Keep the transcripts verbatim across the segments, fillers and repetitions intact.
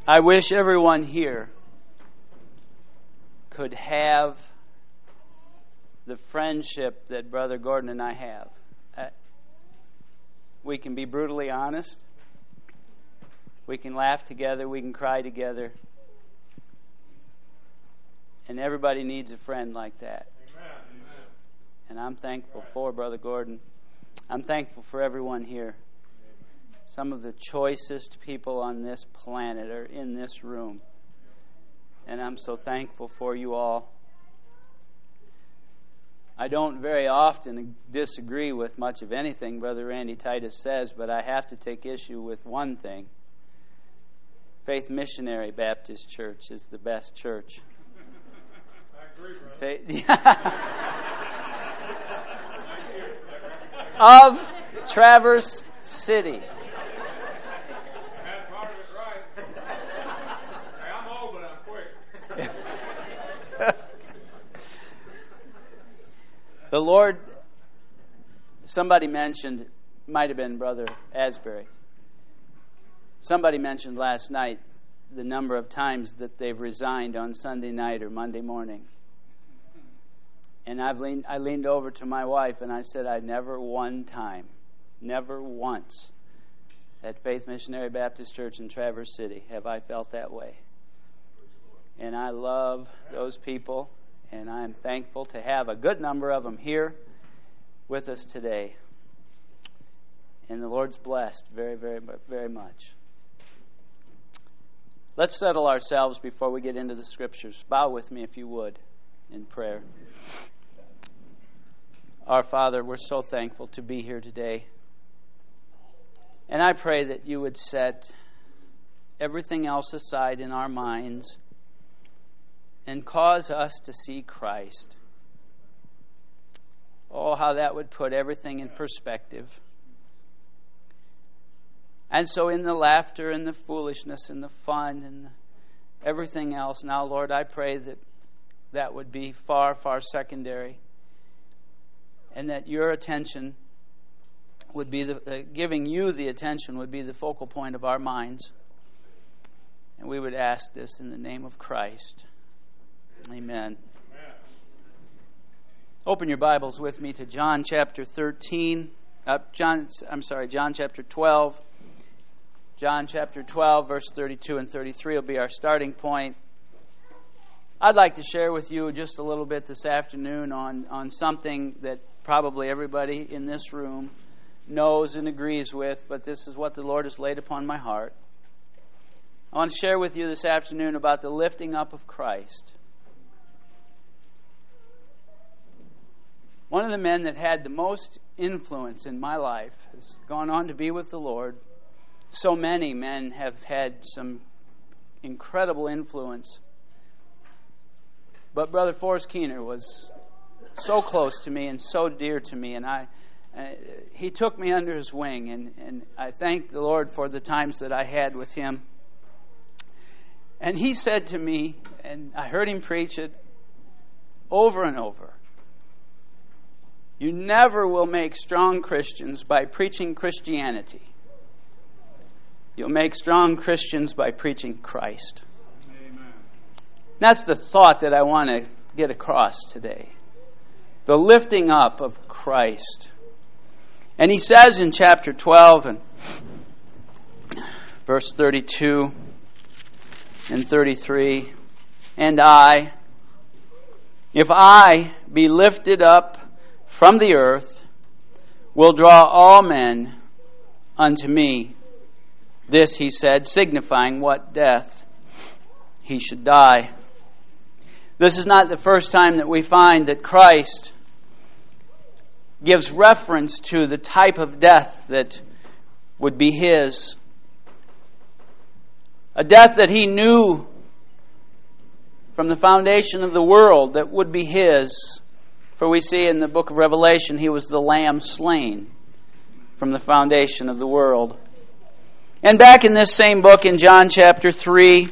I wish everyone here could have the friendship that Brother Gordon and I have. Uh, we can be brutally honest. We can laugh together. We can cry together. And everybody needs a friend like that. Amen. And I'm thankful for Brother Gordon. I'm thankful for everyone here. Some of the choicest people on this planet are in this room. And I'm so thankful for you all. I don't very often disagree with much of anything Brother Randy Titus says, but I have to take issue with one thing. Faith Missionary Baptist Church is the best church. I agree, Faith, of Traverse City. The Lord, somebody mentioned, might have been Brother Asbury. Somebody mentioned last night the number of times that they've resigned on Sunday night or Monday morning. And I've leaned, I leaned over to my wife and I said, I never one time, never once at Faith Missionary Baptist Church in Traverse City have I felt that way. And I love those people. And I am thankful to have a good number of them here with us today. And the Lord's blessed very, very, very much. Let's settle ourselves before we get into the Scriptures. Bow with me, if you would, in prayer. Our Father, we're so thankful to be here today. And I pray that you would set everything else aside in our minds and cause us to see Christ. Oh, how that would put everything in perspective. And so in the laughter and the foolishness and the fun and the everything else, now, Lord, I pray that that would be far, far secondary. And that your attention would be, the uh, giving you the attention would be the focal point of our minds. And we would ask this in the name of Christ. Amen. Amen. Open your Bibles with me to John chapter thirteen. Uh, John, I'm sorry, John chapter twelve. John chapter twelve, verse thirty-two and thirty-three will be our starting point. I'd like to share with you just a little bit this afternoon on, on something that probably everybody in this room knows and agrees with, but this is what the Lord has laid upon my heart. I want to share with you this afternoon about the lifting up of Christ. One of the men that had the most influence in my life has gone on to be with the Lord. So many men have had some incredible influence. But Brother Forrest Keener was so close to me and so dear to me. And I, uh, he took me under his wing. And, and I thank the Lord for the times that I had with him. And he said to me, and I heard him preach it over and over, you never will make strong Christians by preaching Christianity. You'll make strong Christians by preaching Christ. Amen. That's the thought that I want to get across today. The lifting up of Christ. And he says in chapter twelve and verse thirty-two and thirty-three, and I, if I be lifted up from the earth, will draw all men unto me. This he said, signifying what death he should die. This is not the first time that we find that Christ gives reference to the type of death that would be his. A death that he knew from the foundation of the world that would be his. For we see in the book of Revelation, he was the lamb slain from the foundation of the world. And back in this same book, in John chapter three,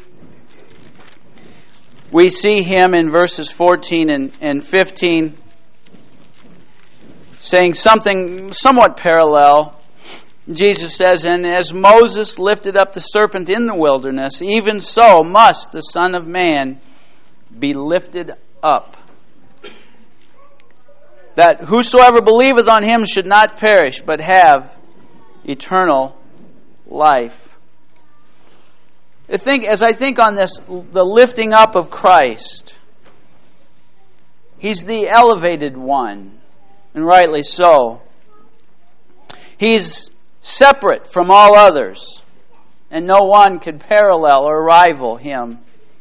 we see him in verses fourteen and, and fifteen saying something somewhat parallel. Jesus says, and as Moses lifted up the serpent in the wilderness, even so must the Son of Man be lifted up, that whosoever believeth on him should not perish, but have eternal life. I think, as I think on this, the lifting up of Christ, He's the elevated one, and rightly so. He's separate from all others, and no one could parallel or rival Him.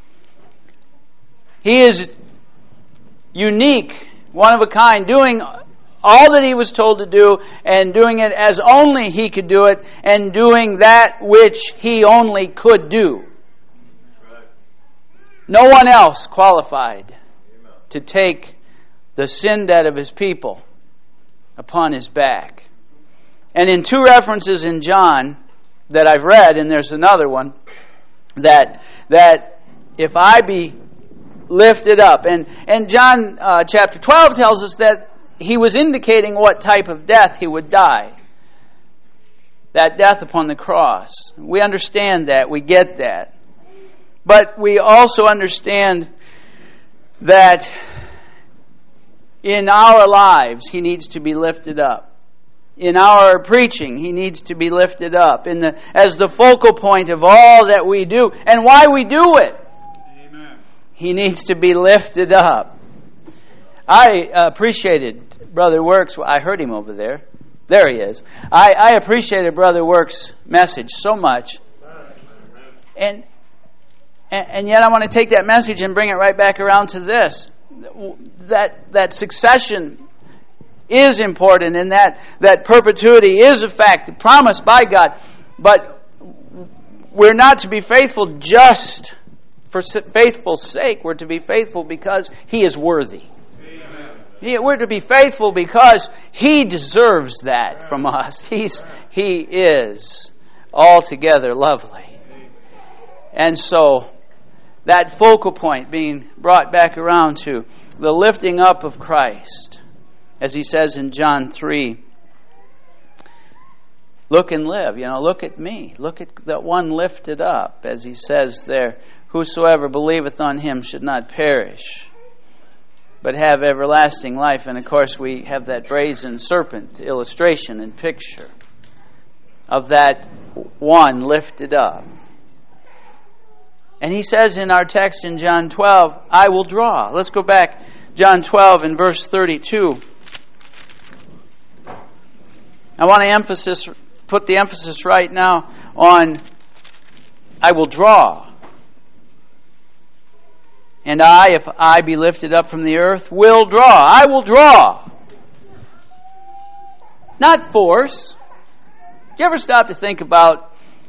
He is unique, one of a kind, doing all that He was told to do, and doing it as only He could do it, and doing that which He only could do. No one else qualified to take the sin debt of His people upon His back. And in two references in John that I've read, and there's another one, that that if I be lifted up, and and John uh, chapter twelve tells us that He was indicating what type of death He would die. That death upon the cross. We understand that, we get that. But we also understand that in our lives He needs to be lifted up. In our preaching, He needs to be lifted up in the, as the focal point of all that we do and why we do it. Amen. He needs to be lifted up. I appreciated Brother Works. I heard him over there. There he is. I, I appreciated Brother Works' message so much. And, and and yet I want to take that message and bring it right back around to this. That that succession is important, and that, that perpetuity is a fact promised by God. But we're not to be faithful just for faithful's sake. We're to be faithful because He is worthy. Amen. We're to be faithful because He deserves that from us. He's He is altogether lovely. And so that focal point being brought back around to the lifting up of Christ. As He says in John three, look and live. You know, look at me. Look at that one lifted up. As He says there, whosoever believeth on Him should not perish, but have everlasting life. And of course we have that brazen serpent illustration and picture of that one lifted up. And He says in our text in John twelve, I will draw. Let's go back. John twelve and verse thirty-two. I want to emphasis, put the emphasis right now on I will draw. And I, if I be lifted up from the earth, will draw. I will draw. Not force. Do you ever stop to think about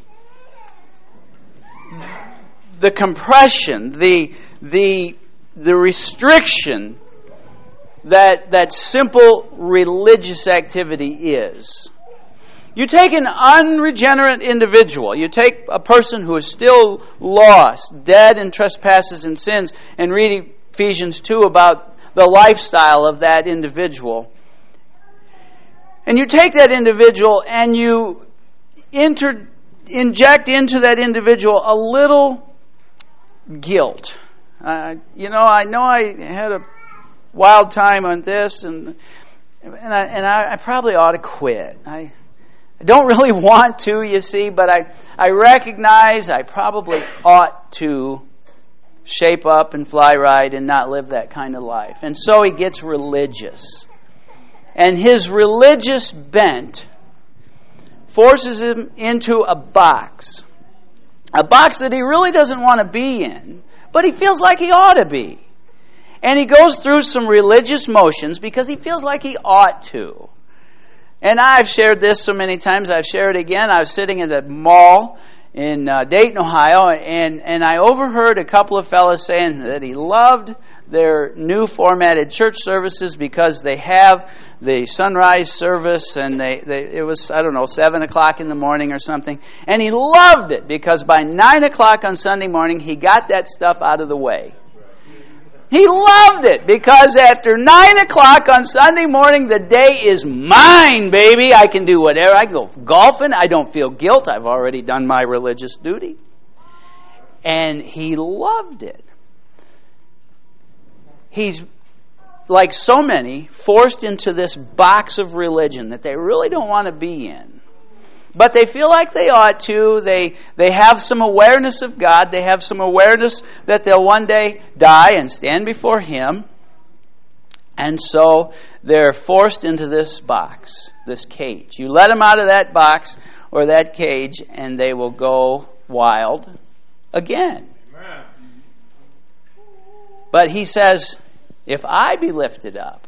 the compression, the the the restriction that that simple religious activity is? You take an unregenerate individual, you take a person who is still lost, dead in trespasses and sins, and read Ephesians two about the lifestyle of that individual. And you take that individual and you inter, inject into that individual a little guilt. Uh, you know, I know I had a wild time on this, and and I, and I, I probably ought to quit. I, I don't really want to, you see, but I, I recognize I probably ought to shape up and fly right and not live that kind of life. And so he gets religious. And his religious bent forces him into a box. A box that he really doesn't want to be in, but he feels like he ought to be. And he goes through some religious motions because he feels like he ought to. And I've shared this so many times, I've shared it again. I was sitting at a mall in uh, Dayton, Ohio, and, and I overheard a couple of fellas saying that he loved their new formatted church services because they have the sunrise service, and they, they it was, I don't know, seven o'clock in the morning or something. And he loved it because by nine o'clock on Sunday morning, he got that stuff out of the way. He loved it because after nine o'clock on Sunday morning, the day is mine, baby. I can do whatever. I can go golfing. I don't feel guilt. I've already done my religious duty. And he loved it. He's, like so many, forced into this box of religion that they really don't want to be in. But they feel like they ought to. They they have some awareness of God. They have some awareness that they'll one day die and stand before Him. And so they're forced into this box, this cage. You let them out of that box or that cage and they will go wild again. Amen. But he says, if I be lifted up,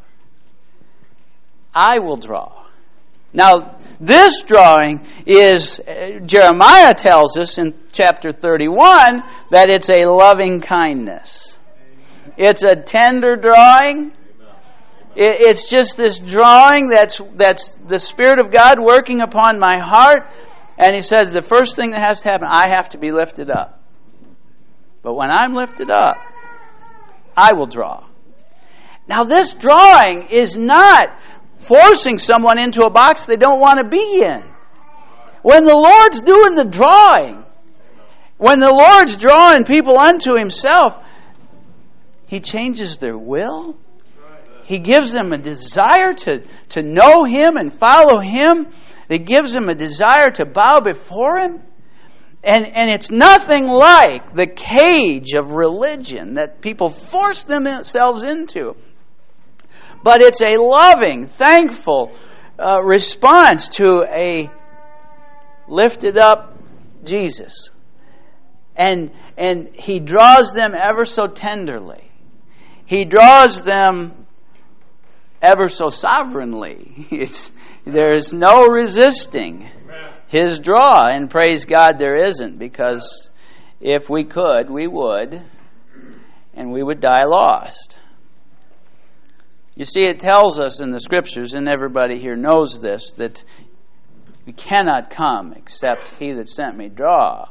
I will draw. Now, this drawing is, uh, Jeremiah tells us in chapter thirty-one that it's a loving kindness. It's a tender drawing. It, it's just this drawing that's that's the Spirit of God working upon my heart. And he says the first thing that has to happen, I have to be lifted up. But when I'm lifted up, I will draw. Now, this drawing is not forcing someone into a box they don't want to be in. When the Lord's doing the drawing, when the Lord's drawing people unto Himself, He changes their will. He gives them a desire to, to know Him and follow Him. It gives them a desire to bow before Him. And, and it's nothing like the cage of religion that people force themselves into. But it's a loving, thankful uh, response to a lifted up Jesus. And, and He draws them ever so tenderly. He draws them ever so sovereignly. It's, there's no resisting His draw. And praise God there isn't, because if we could, we would. And we would die lost. You see, it tells us in the Scriptures, and everybody here knows this, that we cannot come except He that sent me draw.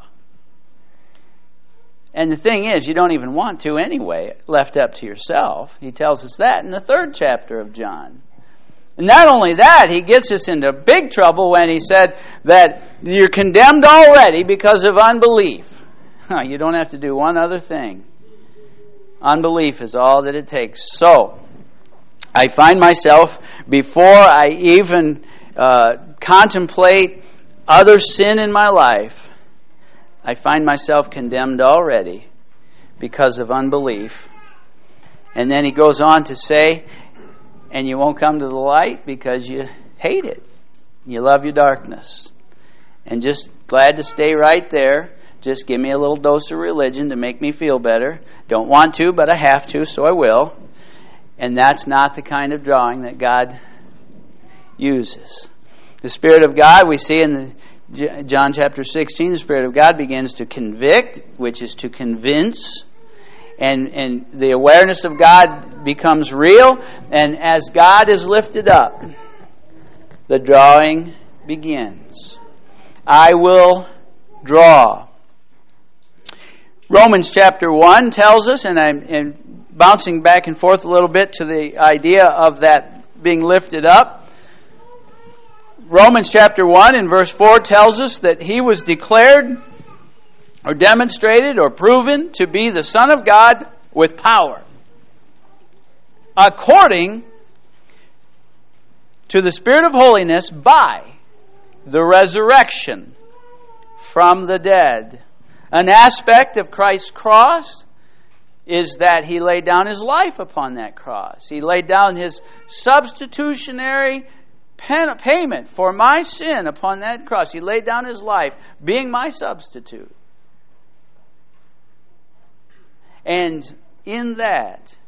And the thing is, you don't even want to anyway, left up to yourself. He tells us that in the third chapter of John. And not only that, he gets us into big trouble when he said that you're condemned already because of unbelief. You don't have to do one other thing. Unbelief is all that it takes. So, I find myself, before I even uh, contemplate other sin in my life, I find myself condemned already because of unbelief. And then he goes on to say, and you won't come to the light because you hate it. You love your darkness. And just glad to stay right there. Just give me a little dose of religion to make me feel better. Don't want to, but I have to, so I will. And that's not the kind of drawing that God uses. The Spirit of God, we see in the John chapter sixteen, the Spirit of God begins to convict, which is to convince. And, and the awareness of God becomes real. And as God is lifted up, the drawing begins. I will draw. Romans chapter one tells us, and I'm and bouncing back and forth a little bit to the idea of that being lifted up. Romans chapter one and verse four tells us that He was declared or demonstrated or proven to be the Son of God with power, according to the Spirit of holiness, by the resurrection from the dead. An aspect of Christ's cross is that He laid down His life upon that cross. He laid down His substitutionary pen- payment for my sin upon that cross. He laid down His life, being my substitute. And in that,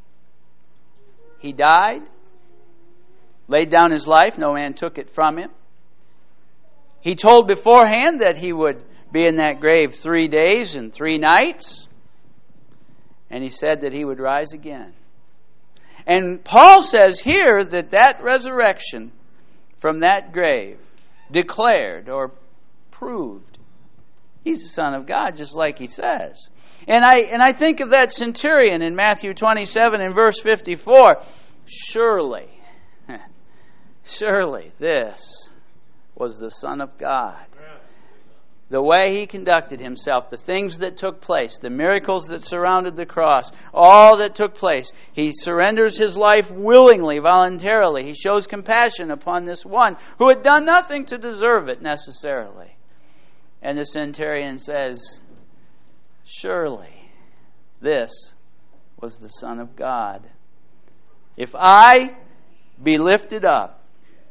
He died, laid down His life, no man took it from Him. He told beforehand that He would be in that grave three days and three nights. And He said that He would rise again. And Paul says here that that resurrection from that grave declared or proved He's the Son of God, just like he says. And I and I think of that centurion in Matthew twenty-seven and verse fifty-four. Surely, surely this was the Son of God. The way he conducted himself, the things that took place, the miracles that surrounded the cross, all that took place. He surrenders his life willingly, voluntarily. He shows compassion upon this one who had done nothing to deserve it necessarily. And the centurion says, surely this was the Son of God. If I be lifted up,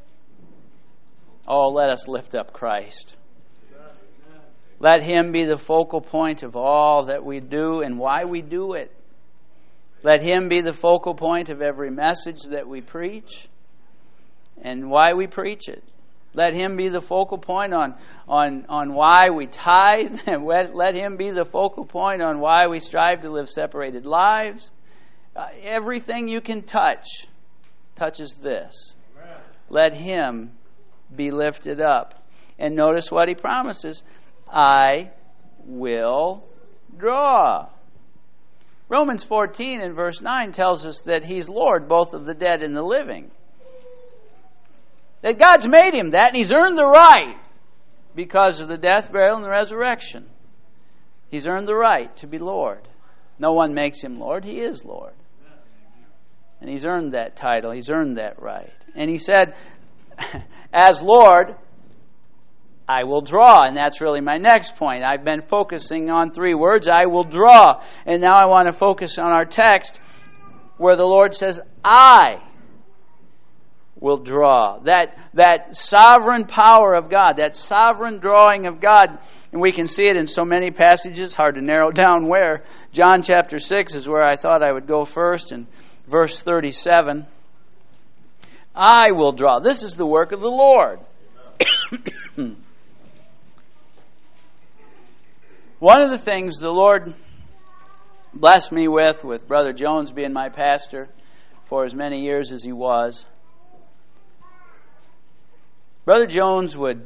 oh, let us lift up Christ. Let Him be the focal point of all that we do and why we do it. Let Him be the focal point of every message that we preach and why we preach it. Let Him be the focal point on, on, on why we tithe. And let, let Him be the focal point on why we strive to live separated lives. Uh, everything you can touch touches this. Amen. Let Him be lifted up. And notice what He promises. I will draw. Romans fourteen and verse nine tells us that He's Lord both of the dead and the living. That God's made Him that, and He's earned the right because of the death, burial, and the resurrection. He's earned the right to be Lord. No one makes Him Lord. He is Lord. And He's earned that title. He's earned that right. And He said, as Lord, I will draw. And that's really my next point. I've been focusing on three words. I will draw. And now I want to focus on our text where the Lord says, I will draw. That, that sovereign power of God, that sovereign drawing of God. And we can see it in so many passages. Hard to narrow down where. John chapter six is where I thought I would go first. In verse thirty-seven. I will draw. This is the work of the Lord. One of the things the Lord blessed me with, with Brother Jones being my pastor for as many years as he was, Brother Jones would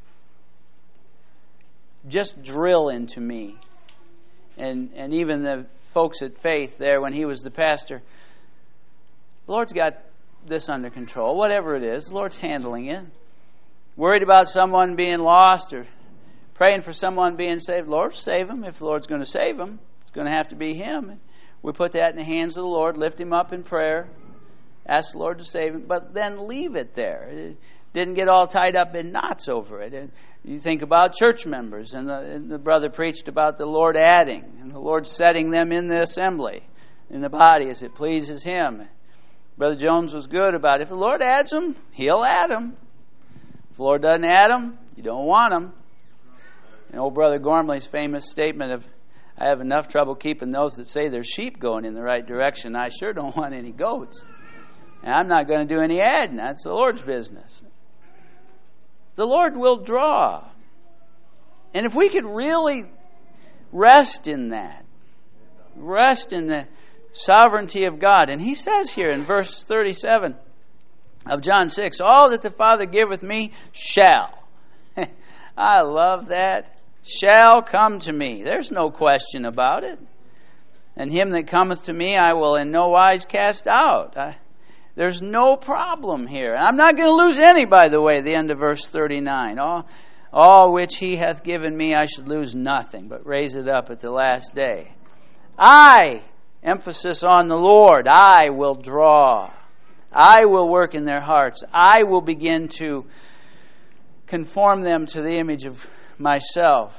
just drill into me, and, and even the folks at Faith there when he was the pastor, the Lord's got this under control. Whatever it is, the Lord's handling it. Worried about someone being lost or praying for someone being saved. Lord, save him. If the Lord's going to save him, it's going to have to be him. We put that in the hands of the Lord, lift him up in prayer, ask the Lord to save him, but then leave it there. It didn't get all tied up in knots over it. And you think about church members, and the, and the brother preached about the Lord adding, and the Lord setting them in the assembly, in the body as it pleases Him. Brother Jones was good about it. If the Lord adds them, He'll add them. If the Lord doesn't add them, you don't want them. And old Brother Gormley's famous statement of, I have enough trouble keeping those that say there's sheep going in the right direction. I sure don't want any goats. And I'm not going to do any adding. That's the Lord's business. The Lord will draw. And if we could really rest in that, rest in the sovereignty of God. And He says here in verse thirty-seven of John six, all that the Father giveth me shall. I love that. Shall come to me. There's no question about it. And him that cometh to me I will in no wise cast out. I, there's no problem here. And I'm not going to lose any, by the way, the end of verse thirty-nine. All, all which He hath given me I should lose nothing, but raise it up at the last day. I, emphasis on the Lord, I will draw. I will work in their hearts. I will begin to conform them to the image of myself.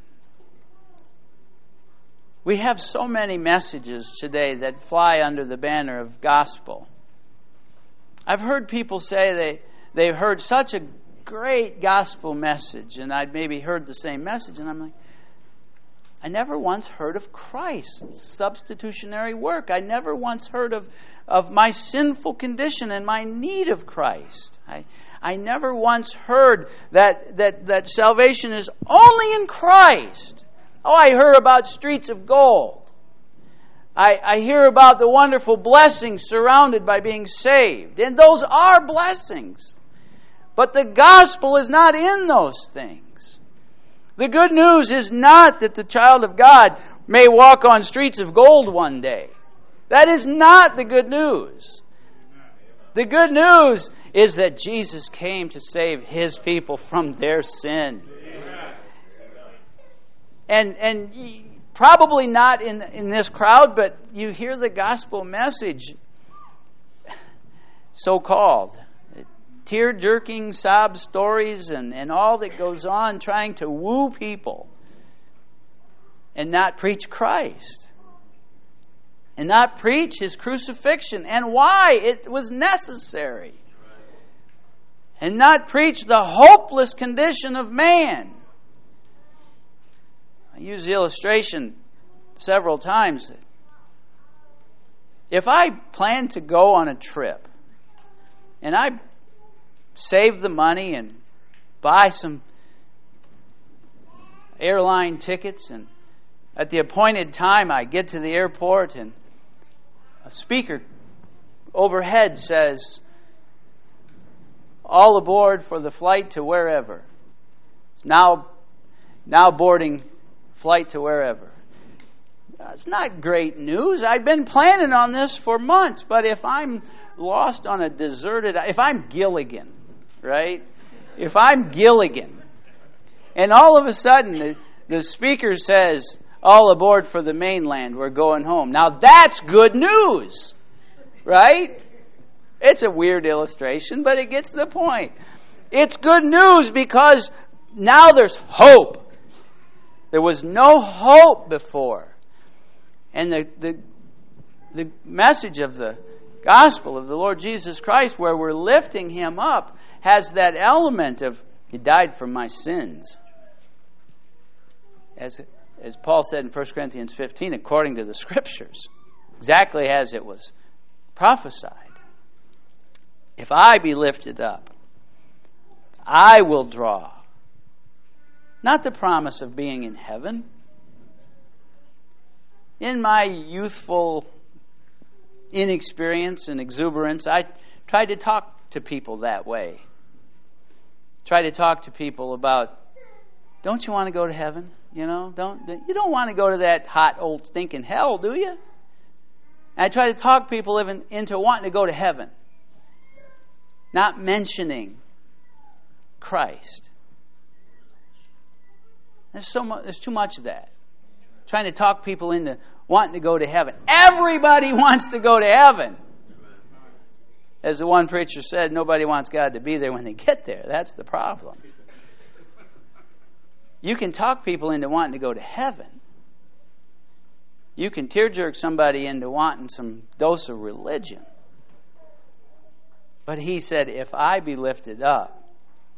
We have so many messages today that fly under the banner of gospel. I've heard people say they, they've heard such a great gospel message, and I'd maybe heard the same message, and I'm like, I never once heard of Christ's substitutionary work. I never once heard of, of my sinful condition and my need of Christ. I I never once heard that, that, that salvation is only in Christ. Oh, I hear about streets of gold. I, I hear about the wonderful blessings surrounded by being saved. And those are blessings. But the gospel is not in those things. The good news is not that the child of God may walk on streets of gold one day. That is not the good news. The good news is that Jesus came to save His people from their sin. And and probably not in, in this crowd, but you hear the gospel message, so-called. Tear-jerking sob stories and, and all that goes on trying to woo people and not preach Christ. And not preach His crucifixion and why it was necessary. And not preach the hopeless condition of man. I use the illustration several times. If I plan to go on a trip and I save the money and buy some airline tickets, and at the appointed time I get to the airport and a speaker overhead says, "All aboard for the flight to wherever." It's now, now boarding flight to wherever. It's not great news. I've been planning on this for months, but if I'm lost on a deserted, if I'm Gilligan, right? If I'm Gilligan, and all of a sudden the, the speaker says, "All aboard for the mainland, we're going home." Now that's good news, right? It's a weird illustration, but it gets the point. It's good news because now there's hope. There was no hope before. And the, the, the message of the gospel of the Lord Jesus Christ, where we're lifting Him up, has that element of He died for my sins. As, as Paul said in First Corinthians fifteen, according to the Scriptures, exactly as it was prophesied. If I be lifted up, I will draw. Not the promise of being in heaven. In my youthful inexperience and exuberance, I tried to talk to people that way. Try to talk to people about, don't you want to go to heaven? You know, don't you don't want to go to that hot old stinking hell, do you? And I try to talk people even into wanting to go to heaven, not mentioning Christ. There's so much. There's too much of that. Trying to talk people into wanting to go to heaven. Everybody wants to go to heaven. As the one preacher said, nobody wants God to be there when they get there. That's the problem. You can talk people into wanting to go to heaven. You can tear-jerk somebody into wanting some dose of religion. But He said, if I be lifted up,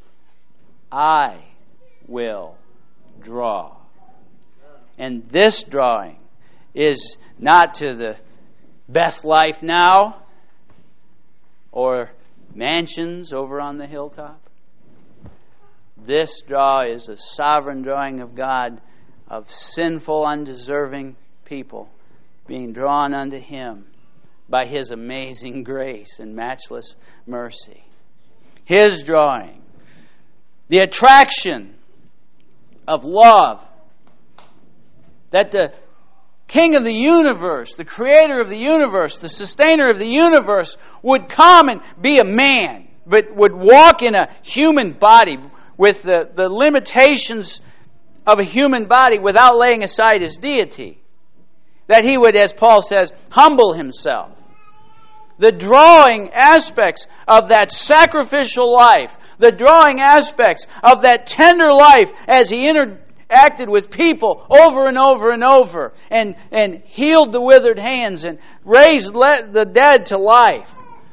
I will draw. And this drawing is not to the best life now or mansions over on the hilltop. This draw is a sovereign drawing of God of sinful, undeserving people being drawn unto Him by His amazing grace and matchless mercy. His drawing. The attraction of love that the King of the universe, the Creator of the universe, the Sustainer of the universe would come and be a man, but would walk in a human body with the, the limitations of a human body without laying aside His deity. That He would, as Paul says, humble Himself. The drawing aspects of that sacrificial life, the drawing aspects of that tender life as He interacted with people over and over and over and, and healed the withered hands and raised the dead to life.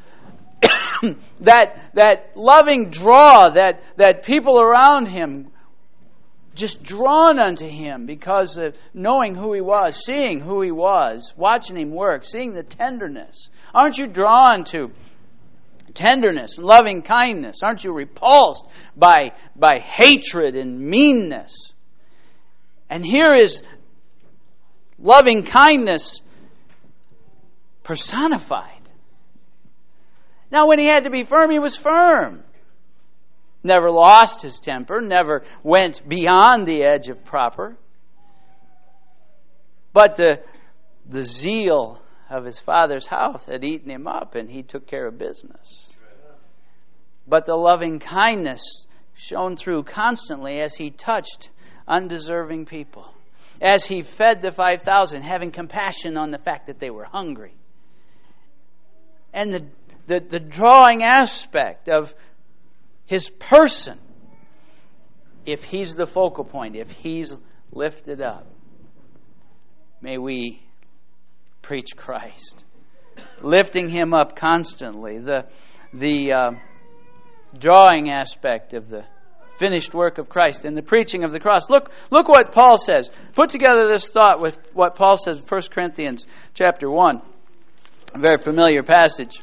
that that loving draw, that, that people around Him just drawn unto Him because of knowing who He was, seeing who He was, watching Him work, seeing the tenderness. Aren't you drawn to tenderness and loving kindness? Aren't you repulsed by, by hatred and meanness? And here is loving kindness personified. Now, when He had to be firm, He was firm. never lost his temper, never went beyond the edge of proper. But the, the zeal of his father's house had eaten him up, and he took care of business. But the loving kindness shone through constantly as he touched undeserving people, as he fed the five thousand, having compassion on the fact that they were hungry. And the, the, the drawing aspect of his person, if he's the focal point, if he's lifted up, may we preach Christ, lifting him up constantly. The the uh, drawing aspect of the finished work of Christ and the preaching of the cross. Look, look what Paul says. Put together this thought with what Paul says in First Corinthians chapter one. A very familiar passage.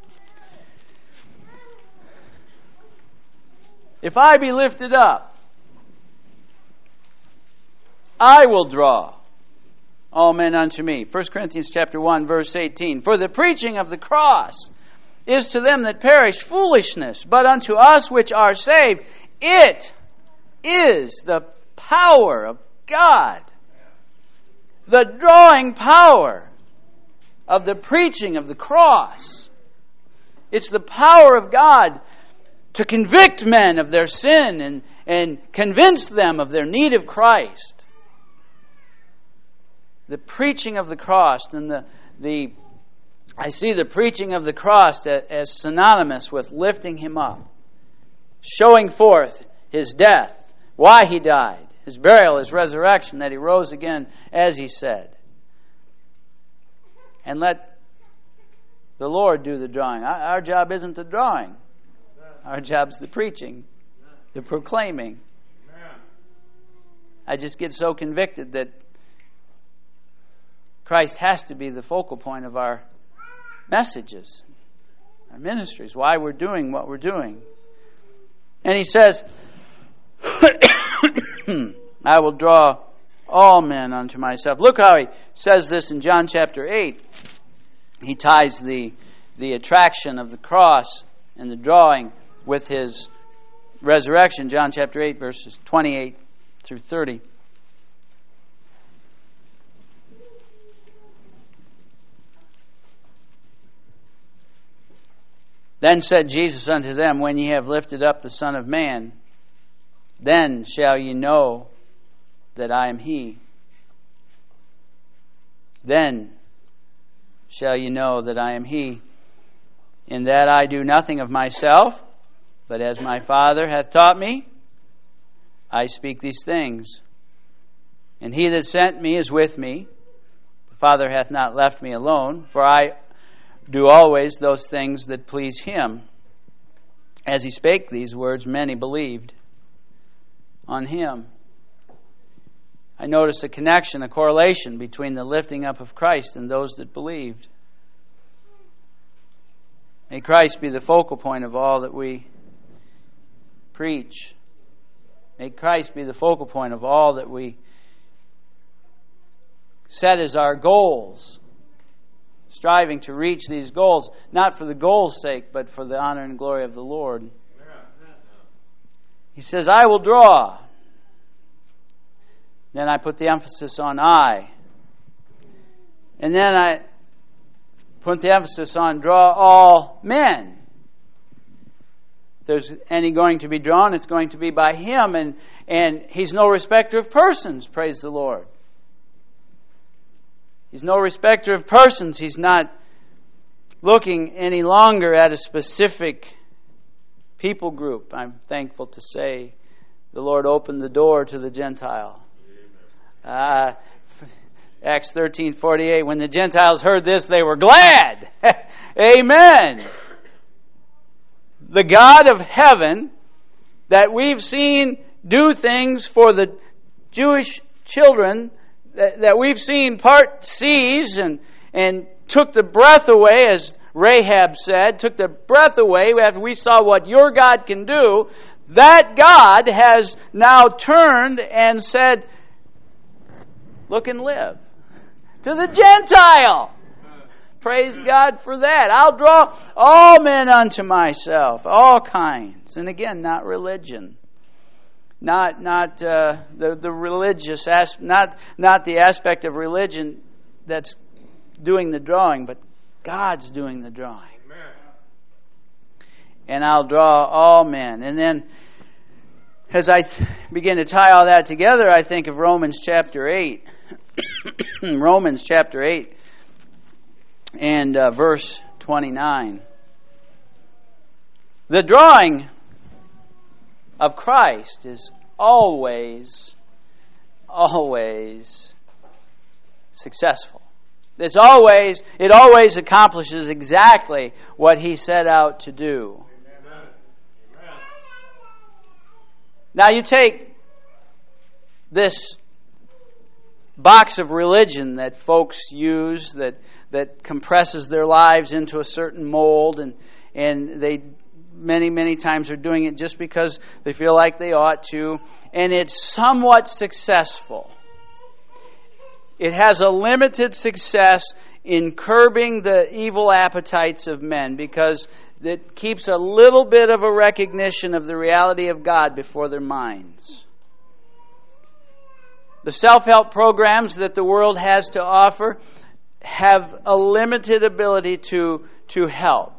If I be lifted up, I will draw all men unto me. First Corinthians chapter one, verse eighteen. For the preaching of the cross is to them that perish foolishness, but unto us which are saved, it is the power of God. The drawing power of the preaching of the cross. It's the power of God to convict men of their sin and, and convince them of their need of Christ. The preaching of the cross and the, the I see the preaching of the cross as synonymous with lifting him up, showing forth his death, why he died, his burial, his resurrection, that he rose again as he said. And let the Lord do the drawing. Our job isn't the drawing. Our job's the preaching, the proclaiming. I just get so convicted that Christ has to be the focal point of our messages, our ministries, why we're doing what we're doing. And he says, I will draw all men unto myself. Look how he says this in John chapter eight. He ties the, the attraction of the cross and the drawing with his resurrection. John chapter eight, verses twenty-eight through thirty. Then said Jesus unto them, When ye have lifted up the Son of Man, then shall ye know that I am He. Then shall ye know that I am He, in that I do nothing of myself, but as my Father hath taught me, I speak these things. And He that sent me is with me. The Father hath not left me alone, for I do always those things that please Him. As he spake these words, many believed on Him. I notice a connection, a correlation between the lifting up of Christ and those that believed. May Christ be the focal point of all that we preach. May Christ be the focal point of all that we set as our goals. Striving to reach these goals, not for the goal's sake, but for the honor and glory of the Lord. He says, I will draw. Then I put the emphasis on I. And then I put the emphasis on draw all men. If there's any going to be drawn, it's going to be by Him. And, and He's no respecter of persons, praise the Lord. He's no respecter of persons. He's not looking any longer at a specific people group. I'm thankful to say the Lord opened the door to the Gentile. Uh, Acts thirteen forty-eight, when the Gentiles heard this, they were glad. Amen. The God of heaven that we've seen do things for the Jewish children that, that we've seen part seas and, and took the breath away, as Rahab said, took the breath away after we saw what your God can do. That God has now turned and said, look and live. To the Gentile. Praise God for that. I'll draw all men unto myself, all kinds. And again, not religion. Not not uh, the the religious as, not not the aspect of religion that's doing the drawing, but God's doing the drawing. Amen. And I'll draw all men. And then, as I th- begin to tie all that together, I think of Romans chapter eight. Romans chapter eight and uh, verse twenty-nine. The drawing of Christ is always, always successful. It's always, it always accomplishes exactly what He set out to do. Amen. Now you take this box of religion that folks use that that compresses their lives into a certain mold, and and they many, many times are doing it just because they feel like they ought to, and it's somewhat successful. It has a limited success in curbing the evil appetites of men because it keeps a little bit of a recognition of the reality of God before their minds. The self-help programs that the world has to offer have a limited ability to, to help.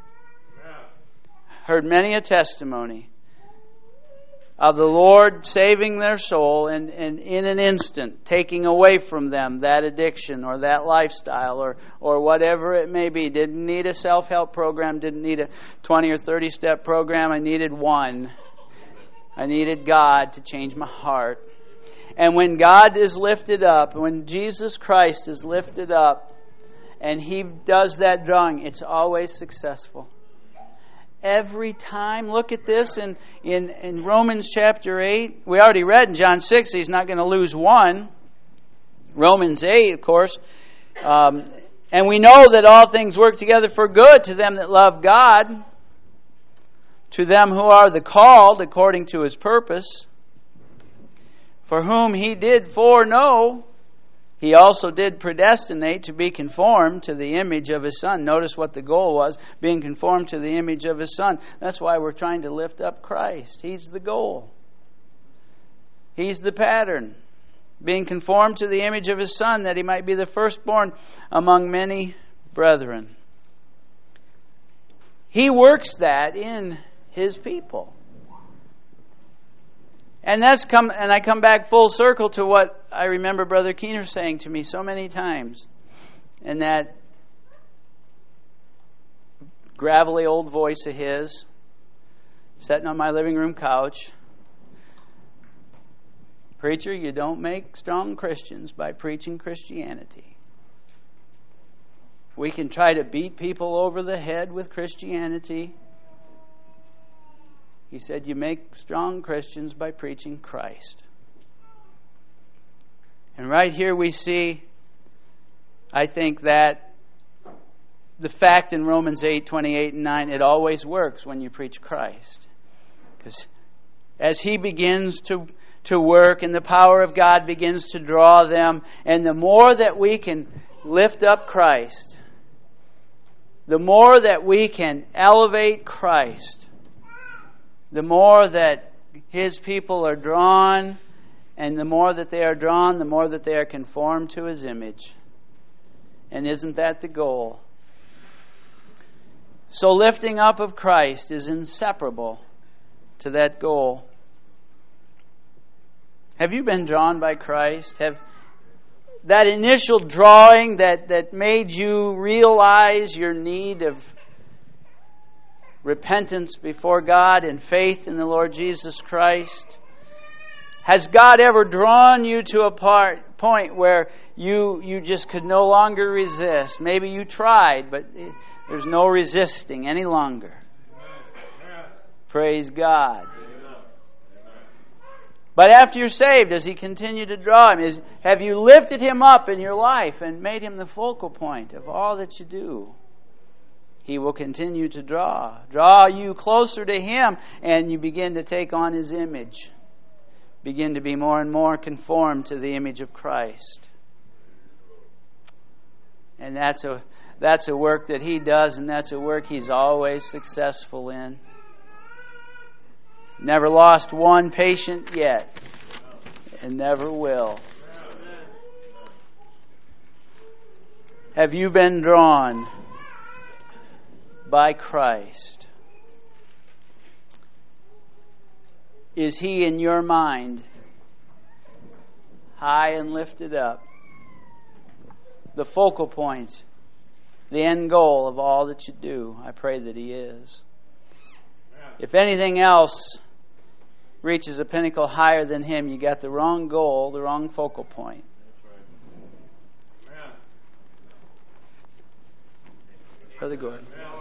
Heard many a testimony of the Lord saving their soul and, and in an instant taking away from them that addiction or that lifestyle or, or whatever it may be. Didn't need a self-help program, didn't need a twenty or thirty step program. I needed one. I needed God to change my heart. And when God is lifted up, when Jesus Christ is lifted up and He does that drawing, it's always successful. Every time. Look at this in, in, in Romans chapter eight. We already read in John six, He's not going to lose one. Romans eight, of course. Um, and we know that all things work together for good to them that love God, to them who are the called according to His purpose, for whom He did foreknow, He also did predestinate to be conformed to the image of His Son. Notice what the goal was, being conformed to the image of His Son. That's why we're trying to lift up Christ. He's the goal. He's the pattern. Being conformed to the image of His Son, that He might be the firstborn among many brethren. He works that in His people. And that's come, and I come back full circle to what I remember Brother Keener saying to me so many times, and that gravelly old voice of his, sitting on my living room couch. Preacher, you don't make strong Christians by preaching Christianity. We can try to beat people over the head with Christianity. He said, you make strong Christians by preaching Christ. And right here we see, I think, that the fact in Romans eight, twenty-eight and nine, it always works when you preach Christ. Because as He begins to, to work and the power of God begins to draw them, and the more that we can lift up Christ, the more that we can elevate Christ, the more that His people are drawn, and the more that they are drawn, the more that they are conformed to His image. And isn't that the goal? So lifting up of Christ is inseparable to that goal. Have you been drawn by Christ? Have that initial drawing that, that made you realize your need of repentance before God and faith in the Lord Jesus Christ? Has God ever drawn you to a part, point where you you just could no longer resist? Maybe you tried, but there's no resisting any longer. Amen. Praise God. Amen. But after you're saved, does He continue to draw him? Is, have you lifted Him up in your life and made Him the focal point of all that you do? He will continue to draw. Draw you closer to Him, and you begin to take on His image. Begin to be more and more conformed to the image of Christ. And that's a that's a work that He does, and that's a work He's always successful in. Never lost one patient yet, and never will. Have you been drawn by Christ? Is He in your mind high and lifted up? The focal point, the end goal of all that you do? I pray that He is. If anything else reaches a pinnacle higher than Him, you got the wrong goal, the wrong focal point. Brother Gordon.